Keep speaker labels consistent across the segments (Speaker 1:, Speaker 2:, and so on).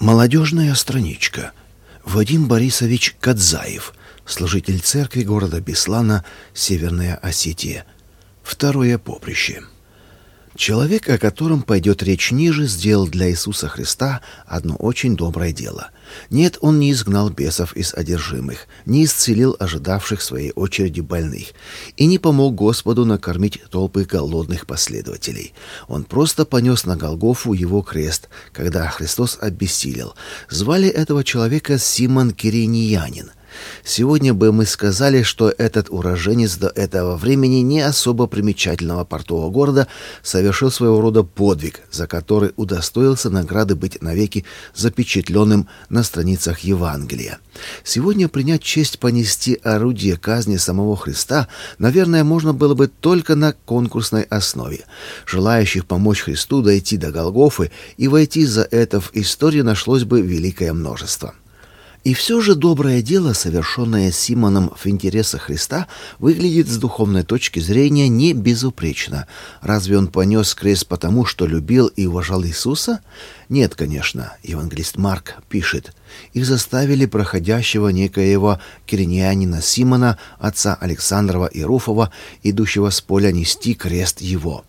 Speaker 1: Молодежная страничка. Вадим Борисович Кадзаев, служитель церкви города Беслана, Северная Осетия. Второе поприще. Человек, о котором пойдет речь ниже, сделал для Иисуса Христа одно очень доброе дело. Нет, он не изгнал бесов из одержимых, не исцелил ожидавших своей очереди больных и не помог Господу накормить толпы голодных последователей. Он просто понес на Голгофу его крест, когда Христос обессилел. Звали этого человека Симон Киринеянин. Сегодня бы мы сказали, что этот уроженец до этого времени не особо примечательного портового города совершил своего рода подвиг, за который удостоился награды быть навеки запечатленным на страницах Евангелия. Сегодня принять честь понести орудие казни самого Христа, наверное, можно было бы только на конкурсной основе. Желающих помочь Христу дойти до Голгофы и войти за это в историю нашлось бы великое множество. И все же доброе дело, совершенное Симоном в интересах Христа, выглядит с духовной точки зрения не безупречно. Разве он понес крест потому, что любил и уважал Иисуса? Нет, конечно. Евангелист Марк пишет: «Их заставили проходящего некоего киринеянина Симона, отца Александрова и Руфова, идущего с поля, нести крест его».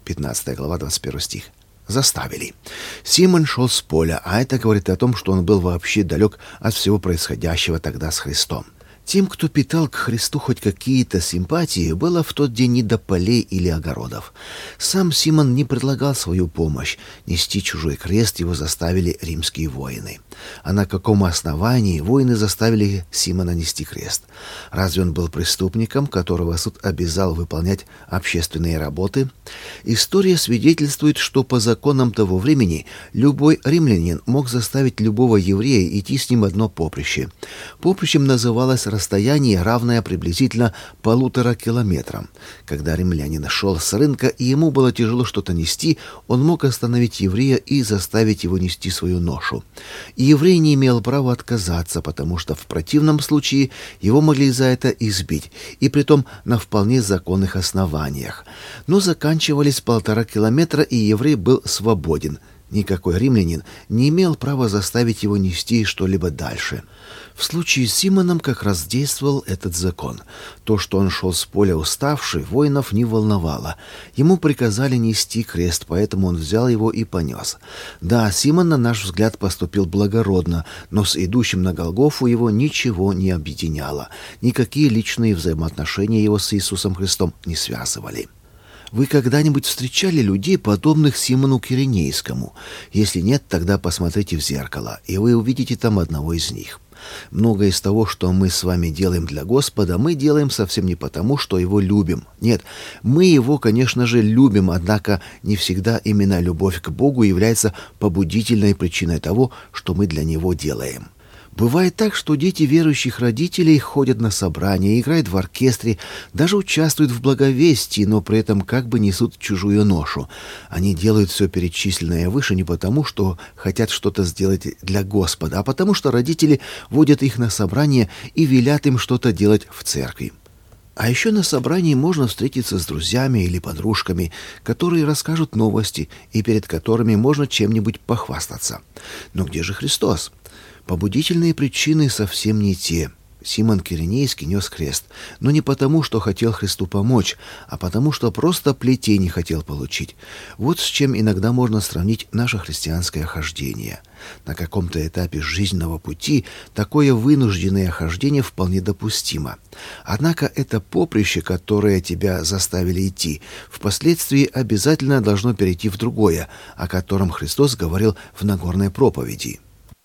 Speaker 1: 15 глава, 21 стих. Заставили. Симон шел с поля, а это говорит о том, что он был вообще далек от всего происходящего тогда с Христом. Тем, кто питал к Христу хоть какие-то симпатии, было в тот день не до полей или огородов. Сам Симон не предлагал свою помощь. Нести чужой крест его заставили римские воины. А на каком основании воины заставили Симона нести крест? Разве он был преступником, которого суд обязал выполнять общественные работы? История свидетельствует, что по законам того времени любой римлянин мог заставить любого еврея идти с ним одно поприще. Поприщем называлось расстояние, равное приблизительно 1,5 километрам. Когда римлянин шел с рынка и ему было тяжело что-то нести, он мог остановить еврея и заставить его нести свою ношу. И еврей не имел права отказаться, потому что в противном случае его могли за это избить, и притом на вполне законных основаниях. Но заканчивались 1,5 километра, и еврей был свободен. Никакой римлянин не имел права заставить его нести что-либо дальше. В случае с Симоном как раз действовал этот закон. То, что он шел с поля уставший, воинов не волновало. Ему приказали нести крест, поэтому он взял его и понес. Да, Симон, на наш взгляд, поступил благородно, но с идущим на Голгофу его ничего не объединяло. Никакие личные взаимоотношения его с Иисусом Христом не связывали. Вы когда-нибудь встречали людей, подобных Симону Киринейскому? Если нет, тогда посмотрите в зеркало, и вы увидите там одного из них. Многое из того, что мы с вами делаем для Господа, мы делаем совсем не потому, что Его любим. Нет, мы Его, конечно же, любим, однако не всегда именно любовь к Богу является побудительной причиной того, что мы для Него делаем. Бывает так, что дети верующих родителей ходят на собрания, играют в оркестре, даже участвуют в благовестии, но при этом как бы несут чужую ношу. Они делают все перечисленное выше не потому, что хотят что-то сделать для Господа, а потому что родители водят их на собрания и велят им что-то делать в церкви. А еще на собрании можно встретиться с друзьями или подружками, которые расскажут новости и перед которыми можно чем-нибудь похвастаться. Но где же Христос? Побудительные причины совсем не те. Симон Киринейский нес крест, но не потому, что хотел Христу помочь, а потому, что просто плетей не хотел получить. Вот с чем иногда можно сравнить наше христианское хождение. На каком-то этапе жизненного пути такое вынужденное хождение вполне допустимо. Однако это поприще, которое тебя заставили идти, впоследствии обязательно должно перейти в другое, о котором Христос говорил в Нагорной проповеди.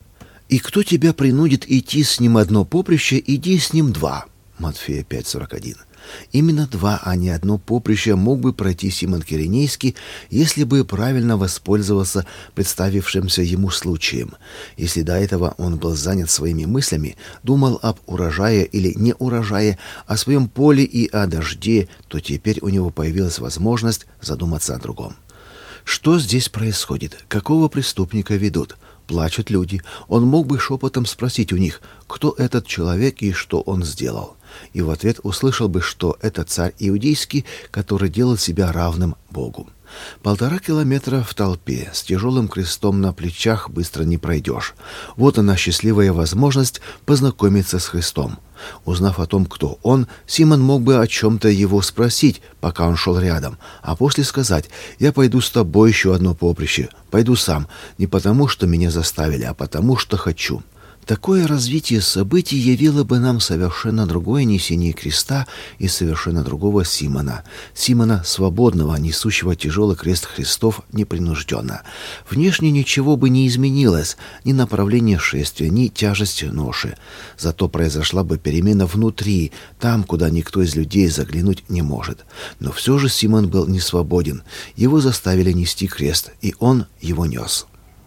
Speaker 1: «И кто тебя принудит идти с ним одно поприще, иди с ним 2». Матфея 5:41. Именно 2, а не одно поприще мог бы пройти Симон Киринейский, если бы правильно воспользовался представившимся ему случаем. Если до этого он был занят своими мыслями, думал об урожае или не урожае, о своем поле и о дожде, то теперь у него появилась возможность задуматься о другом. Что здесь происходит? Какого преступника ведут? Плачут люди. Он мог бы шепотом спросить у них, кто этот человек и что он сделал. И в ответ услышал бы, что это царь иудейский, который делал себя равным Богу. 1,5 километра в толпе, с тяжелым крестом на плечах быстро не пройдешь. Вот она, счастливая возможность познакомиться с Христом. Узнав о том, кто он, Симон мог бы о чем-то его спросить, пока он шел рядом, а после сказать: «Я пойду с тобой еще одно поприще, пойду сам, не потому, что меня заставили, а потому, что хочу». Такое развитие событий явило бы нам совершенно другое несение креста и совершенно другого Симона. Симона свободного, несущего тяжелый крест Христов непринужденно. Внешне ничего бы не изменилось, ни направление шествия, ни тяжесть ноши. Зато произошла бы перемена внутри, там, куда никто из людей заглянуть не может. Но все же Симон был не свободен. Его заставили нести крест, и он его нес.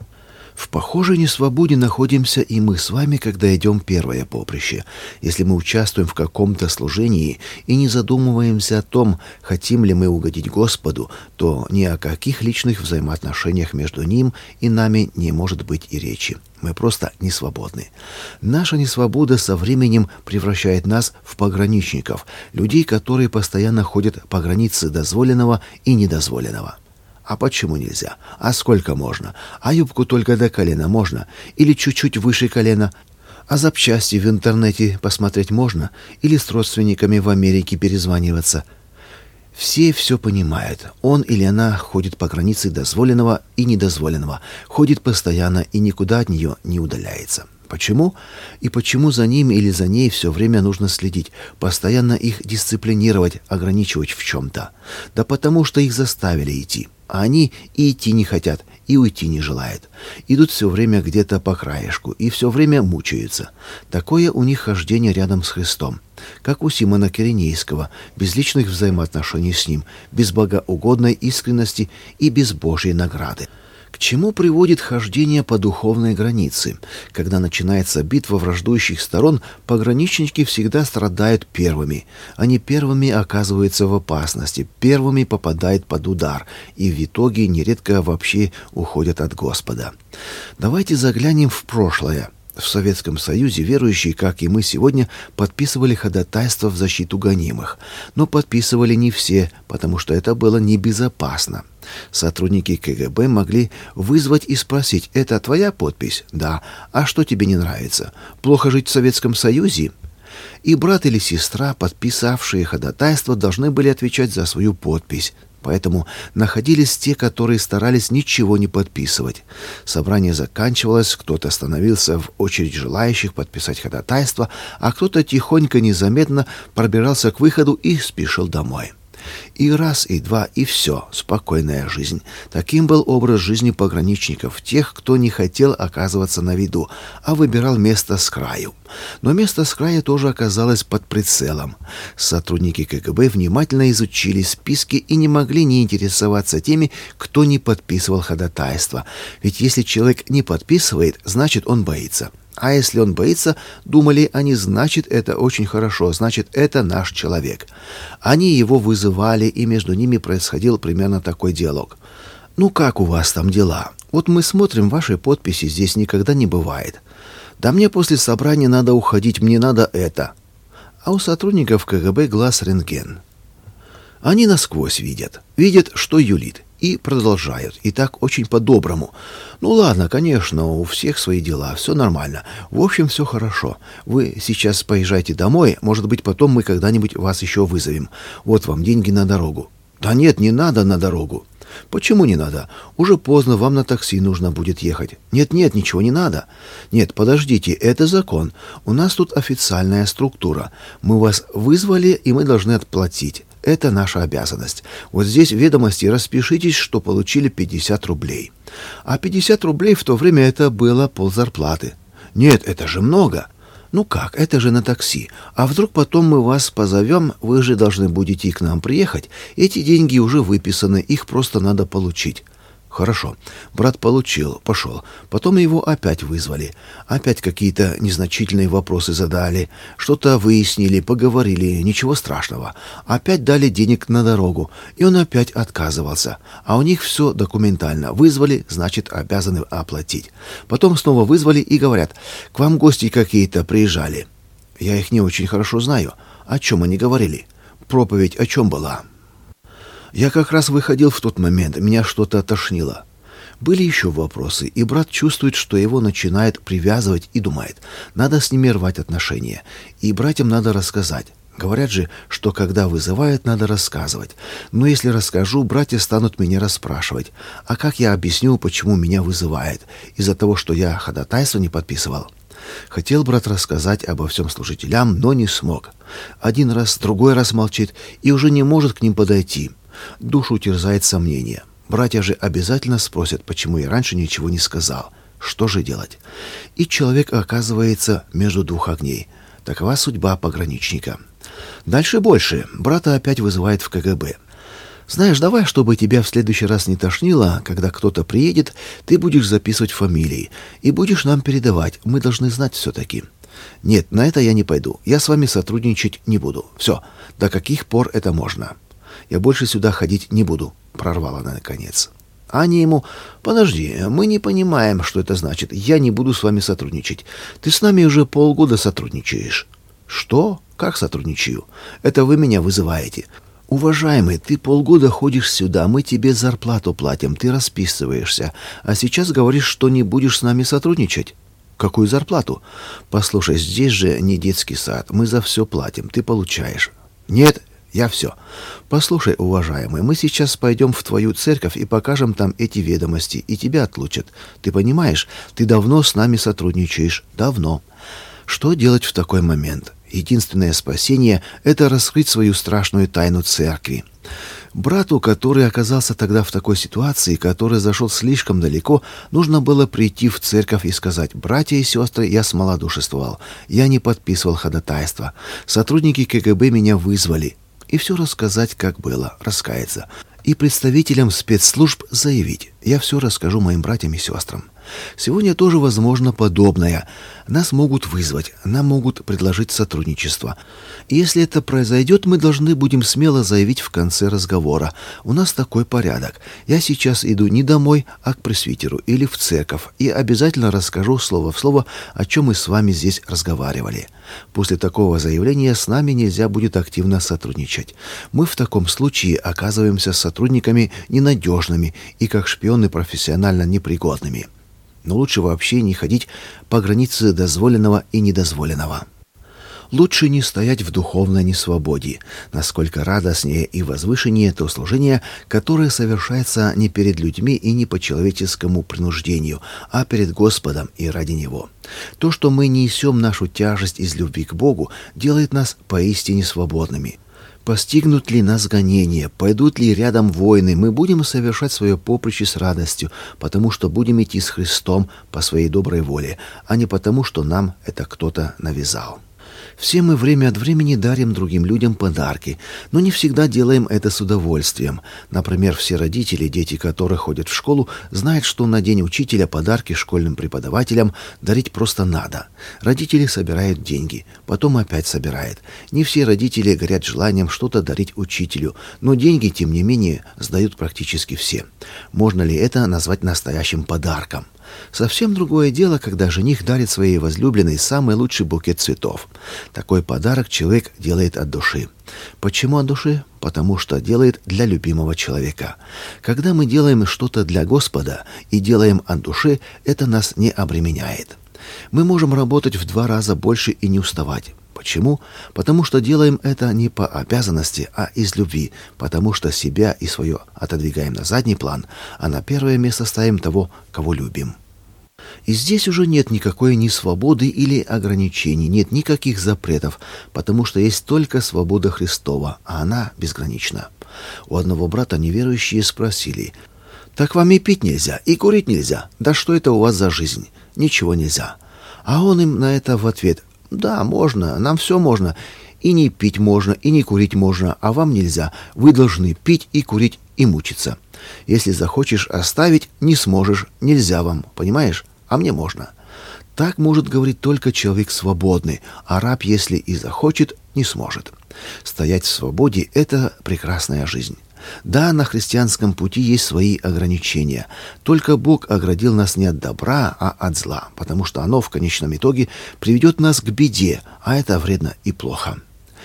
Speaker 1: В похожей несвободе находимся и мы с вами, когда идем первое поприще. Если мы участвуем в каком-то служении и не задумываемся о том, хотим ли мы угодить Господу, то ни о каких личных взаимоотношениях между Ним и нами не может быть и речи. Мы просто не свободны. Наша несвобода со временем превращает нас в пограничников, людей, которые постоянно ходят по границе дозволенного и недозволенного. А почему нельзя? А сколько можно? А юбку только до колена можно? Или чуть-чуть выше колена? А запчасти в интернете посмотреть можно? Или с родственниками в Америке перезваниваться? Все понимают. Он или она ходит по границе дозволенного и недозволенного. Ходит постоянно и никуда от нее не удаляется. Почему? И почему за ним или за ней все время нужно следить, постоянно их дисциплинировать, ограничивать в чем-то? Да потому что их заставили идти. А они и идти не хотят, и уйти не желают. Идут все время где-то по краешку и все время мучаются. Такое у них хождение рядом с Христом. Как у Симона Киринейского, без личных взаимоотношений с Ним, без богоугодной искренности и без Божьей награды. К чему приводит хождение по духовной границе? Когда начинается битва враждующих сторон, пограничники всегда страдают первыми. Они первыми оказываются в опасности, первыми попадают под удар и в итоге нередко вообще уходят от Господа. Давайте заглянем в прошлое. В Советском Союзе верующие, как и мы сегодня, подписывали ходатайство в защиту гонимых. Но подписывали не все, потому что это было небезопасно. Сотрудники КГБ могли вызвать и спросить: «Это твоя подпись?» «Да». «А что тебе не нравится? Плохо жить в Советском Союзе?» И брат или сестра, подписавшие ходатайство, должны были отвечать за свою подпись. Поэтому находились те, которые старались ничего не подписывать. Собрание заканчивалось, кто-то становился в очередь желающих подписать ходатайство, а кто-то тихонько, незаметно пробирался к выходу и спешил домой. И раз, и два, и все, спокойная жизнь. Таким был образ жизни пограничников, тех, кто не хотел оказываться на виду, а выбирал место с краю. Но место с краю тоже оказалось под прицелом. Сотрудники КГБ внимательно изучили списки и не могли не интересоваться теми, кто не подписывал ходатайство. Ведь если человек не подписывает, значит он боится. А если он боится, думали они, значит, это очень хорошо, значит, это наш человек. Они его вызывали, и между ними происходил примерно такой диалог. «Ну как у вас там дела? Вот мы смотрим, ваши подписи здесь никогда не бывает. Да мне после собрания надо уходить, мне надо это». А у сотрудников КГБ глаз рентген. Они насквозь видят, что юлит. И продолжают. И так очень по-доброму. «Ну ладно, конечно, у всех свои дела, все нормально. В общем, все хорошо. Вы сейчас поезжайте домой, может быть, потом мы когда-нибудь вас еще вызовем. Вот вам деньги на дорогу». «Да нет, не надо на дорогу». «Почему не надо? Уже поздно, вам на такси нужно будет ехать». «Нет, ничего не надо». «Нет, подождите, это закон. У нас тут официальная структура. Мы вас вызвали, и мы должны отплатить. Это наша обязанность. Вот здесь в ведомости распишитесь, что получили 50 рублей. А 50 рублей в то время это было ползарплаты. Нет, это же много. Ну как, это же на такси. А вдруг потом мы вас позовем, вы же должны будете и к нам приехать. Эти деньги уже выписаны, их просто надо получить. Хорошо. Брат получил, пошел. Потом его опять вызвали. Опять какие-то незначительные вопросы задали. Что-то выяснили, поговорили, ничего страшного. Опять дали денег на дорогу, и он опять отказывался. А у них все документально. Вызвали, значит, обязаны оплатить. Потом снова вызвали и говорят: «К вам гости какие-то приезжали». Я их не очень хорошо знаю. О чем они говорили? Проповедь о чем была? Я как раз выходил в тот момент, меня что-то тошнило. Были еще вопросы, и брат чувствует, что его начинает привязывать и думает, надо с ними рвать отношения, и братьям надо рассказать. Говорят же, что когда вызывают, надо рассказывать. Но если расскажу, братья станут меня расспрашивать. А как я объясню, почему меня вызывает? Из-за того, что я ходатайство не подписывал. Хотел брат рассказать обо всем служителям, но не смог. Один раз, другой раз молчит и уже не может к ним подойти. Душу терзает сомнение. Братья же обязательно спросят, почему я раньше ничего не сказал. Что же делать? И человек оказывается между двух огней. Такова судьба пограничника. Дальше больше. Брата опять вызывает в КГБ. Знаешь, давай, чтобы тебя в следующий раз не тошнило, когда кто-то приедет, ты будешь записывать фамилии и будешь нам передавать. Мы должны знать все-таки. Нет, на это я не пойду. Я с вами сотрудничать не буду. Все. До каких пор это можно? Я больше сюда ходить не буду. Прорвала она наконец. А они ему: подожди, мы не понимаем, что это значит. Я не буду с вами сотрудничать. Ты с нами уже полгода сотрудничаешь. Что? Как сотрудничаю? Это вы меня вызываете. Уважаемый, ты полгода ходишь сюда, мы тебе зарплату платим, ты расписываешься, а сейчас говоришь, что не будешь с нами сотрудничать. Какую зарплату? Послушай, здесь же не детский сад, мы за все платим, ты получаешь. Нет, я все. Послушай, уважаемый, мы сейчас пойдем в твою церковь и покажем там эти ведомости, и тебя отлучат. Ты понимаешь, ты давно с нами сотрудничаешь, давно. Что делать в такой момент? Единственное спасение — это раскрыть свою страшную тайну церкви. Брату, который оказался тогда в такой ситуации, который зашел слишком далеко, нужно было прийти в церковь и сказать: «Братья и сестры, я смолодушествовал, я не подписывал ходатайство, сотрудники КГБ меня вызвали». И все рассказать, как было, раскаяться. И представителям спецслужб заявить: «Я все расскажу моим братьям и сестрам». Сегодня тоже возможно подобное. Нас могут вызвать, нам могут предложить сотрудничество. И если это произойдет, мы должны будем смело заявить в конце разговора: у нас такой порядок. Я сейчас иду не домой, а к пресвитеру или в церковь и обязательно расскажу слово в слово, о чем мы с вами здесь разговаривали. После такого заявления с нами нельзя будет активно сотрудничать. Мы в таком случае оказываемся сотрудниками ненадежными и как шпионы профессионально непригодными. Но лучше вообще не ходить по границе дозволенного и недозволенного. Лучше не стоять в духовной несвободе, насколько радостнее и возвышеннее то служение, которое совершается не перед людьми и не по человеческому принуждению, а перед Господом и ради Него. То, что мы несем нашу тяжесть из любви к Богу, делает нас поистине свободными. Постигнут ли нас гонения, пойдут ли рядом войны, мы будем совершать свое поприще с радостью, потому что будем идти с Христом по своей доброй воле, а не потому, что нам это кто-то навязал. Все мы время от времени дарим другим людям подарки, но не всегда делаем это с удовольствием. Например, все родители, дети которых ходят в школу, знают, что на День учителя подарки школьным преподавателям дарить просто надо. Родители собирают деньги, потом опять собирают. Не все родители горят желанием что-то дарить учителю, но деньги, тем не менее, сдают практически все. Можно ли это назвать настоящим подарком? Совсем другое дело, когда жених дарит своей возлюбленной самый лучший букет цветов. Такой подарок человек делает от души. Почему от души? Потому что делает для любимого человека. Когда мы делаем что-то для Господа и делаем от души, это нас не обременяет. Мы можем работать в 2 раза больше и не уставать. Почему? Потому что делаем это не по обязанности, а из любви, потому что себя и свое отодвигаем на задний план, а на первое место ставим того, кого любим. И здесь уже нет никакой ни свободы или ограничений, нет никаких запретов, потому что есть только свобода Христова, а она безгранична. У одного брата неверующие спросили: «Так вам и пить нельзя, и курить нельзя? Да что это у вас за жизнь? Ничего нельзя». А он им на это в ответ: «Да, можно, нам все можно. И не пить можно, и не курить можно, а вам нельзя. Вы должны пить и курить и мучиться. Если захочешь оставить, не сможешь, нельзя вам, понимаешь? А мне можно». Так может говорить только человек свободный, а раб, если и захочет, не сможет. Стоять в свободе – это прекрасная жизнь. Да, на христианском пути есть свои ограничения. Только Бог оградил нас не от добра, а от зла, потому что оно в конечном итоге приведет нас к беде, а это вредно и плохо.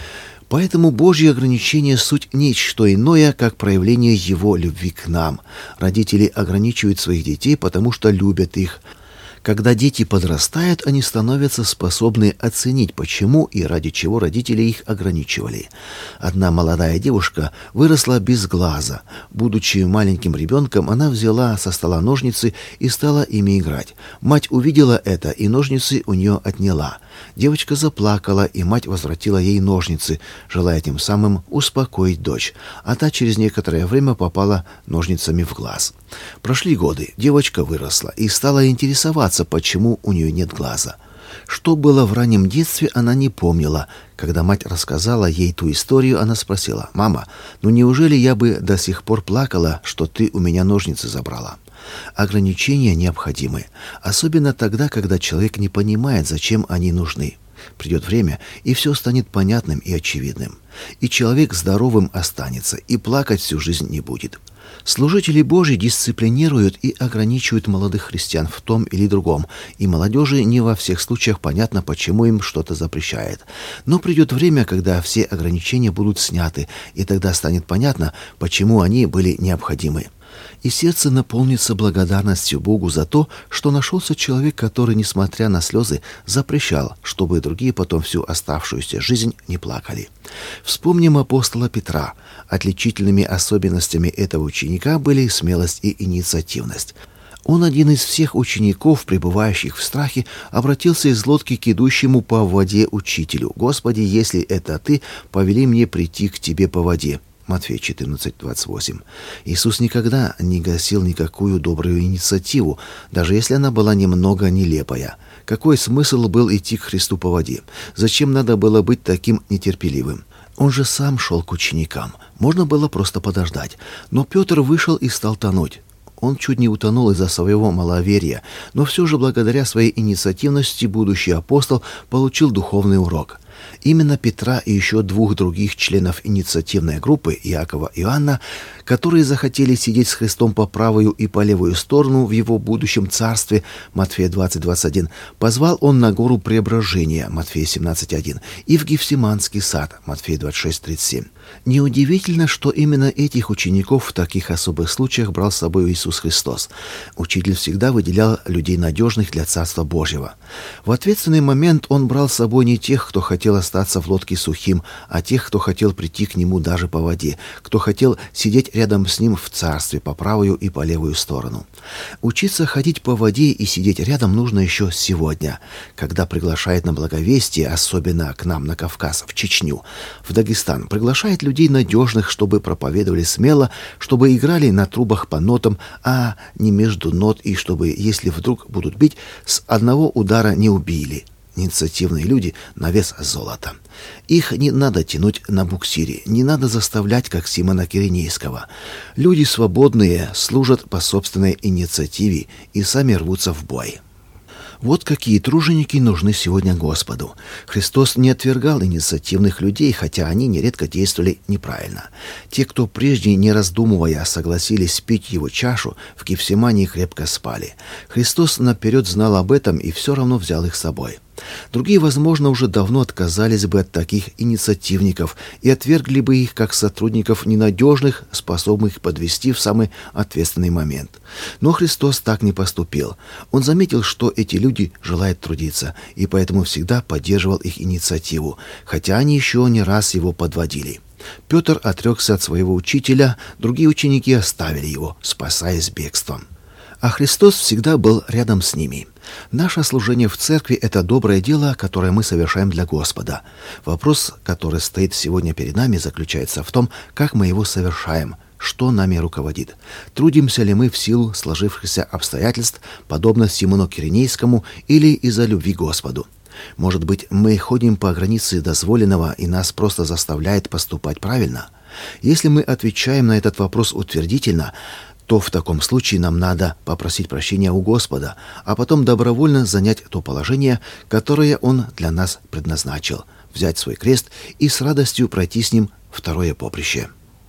Speaker 1: Поэтому Божьи ограничения — суть ничто иное, как проявление Его любви к нам. Родители ограничивают своих детей, потому что любят их. Когда дети подрастают, они становятся способны оценить, почему и ради чего родители их ограничивали. Одна молодая девушка выросла без глаза. Будучи маленьким ребенком, она взяла со стола ножницы и стала ими играть. Мать увидела это, и ножницы у нее отняла. Девочка заплакала, и мать возвратила ей ножницы, желая тем самым успокоить дочь. А та через некоторое время попала ножницами в глаз. Прошли годы, девочка выросла и стала интересоваться, почему у нее нет глаза. Что было в раннем детстве, она не помнила. Когда мать рассказала ей ту историю, она спросила: «Мама, ну неужели я бы до сих пор плакала, что ты у меня ножницы забрала?» Ограничения необходимы, особенно тогда, когда человек не понимает, зачем они нужны. Придет время, и все станет понятным и очевидным. И человек здоровым останется, и плакать всю жизнь не будет. Служители Божьи дисциплинируют и ограничивают молодых христиан в том или другом, и молодежи не во всех случаях понятно, почему им что-то запрещает. Но придет время, когда все ограничения будут сняты, и тогда станет понятно, почему они были необходимы. И сердце наполнится благодарностью Богу за то, что нашелся человек, который, несмотря на слезы, запрещал, чтобы другие потом всю оставшуюся жизнь не плакали. Вспомним апостола Петра. Отличительными особенностями этого ученика были смелость и инициативность. Он, один из всех учеников, пребывающих в страхе, обратился из лодки к идущему по воде учителю: «Господи, если это ты, повели мне прийти к тебе по воде». Матфея 14:28. Иисус никогда не гасил никакую добрую инициативу, даже если она была немного нелепая. Какой смысл был идти к Христу по воде? Зачем надо было быть таким нетерпеливым? Он же сам шел к ученикам. Можно было просто подождать. Но Петр вышел и стал тонуть. Он чуть не утонул из-за своего маловерия, но все же благодаря своей инициативности будущий апостол получил духовный урок. Именно Петра и еще двух других членов инициативной группы, Иакова и Иоанна, которые захотели сидеть с Христом по правую и по левую сторону в его будущем царстве, Матфея 20:21, позвал он на гору Преображения, Матфея 17:1, и в Гефсиманский сад, Матфея 26:37. Неудивительно, что именно этих учеников в таких особых случаях брал с собой Иисус Христос. Учитель всегда выделял людей надежных для Царства Божьего. В ответственный момент он брал с собой не тех, кто хотел остаться в лодке сухим, а тех, кто хотел прийти к нему даже по воде, кто хотел сидеть рядом с ним в царстве по правую и по левую сторону. Учиться ходить по воде и сидеть рядом нужно еще сегодня, когда приглашает на благовестие, особенно к нам на Кавказ, в Чечню, в Дагестан, приглашает людей надежных, чтобы проповедовали смело, чтобы играли на трубах по нотам, а не между нот, и чтобы, если вдруг будут бить, с одного удара не убили. Инициативные люди на вес золота. Их не надо тянуть на буксире, не надо заставлять, как Симона Киринейского. Люди свободные служат по собственной инициативе и сами рвутся в бой. Вот какие труженики нужны сегодня Господу. Христос не отвергал инициативных людей, хотя они нередко действовали неправильно. Те, кто прежде, не раздумывая, согласились пить его чашу, в Гефсимании крепко спали. Христос наперед знал об этом и все равно взял их с собой. Другие, возможно, уже давно отказались бы от таких инициативников и отвергли бы их как сотрудников ненадежных, способных подвести в самый ответственный момент. Но Христос так не поступил. Он заметил, что эти люди желают трудиться, и поэтому всегда поддерживал их инициативу, хотя они еще не раз его подводили. Петр отрекся от своего учителя, другие ученики оставили его, спасаясь бегством. А Христос всегда был рядом с ними. Наше служение в церкви — это доброе дело, которое мы совершаем для Господа. Вопрос, который стоит сегодня перед нами, заключается в том, как мы его совершаем, что нами руководит. Трудимся ли мы в силу сложившихся обстоятельств, подобно Симону Киринейскому, или из-за любви к Господу? Может быть, мы ходим по границе дозволенного, и нас просто заставляет поступать правильно? Если мы отвечаем на этот вопрос утвердительно, то в таком случае нам надо попросить прощения у Господа, а потом добровольно занять то положение, которое Он для нас предназначил, взять свой крест и с радостью пройти с ним второе поприще.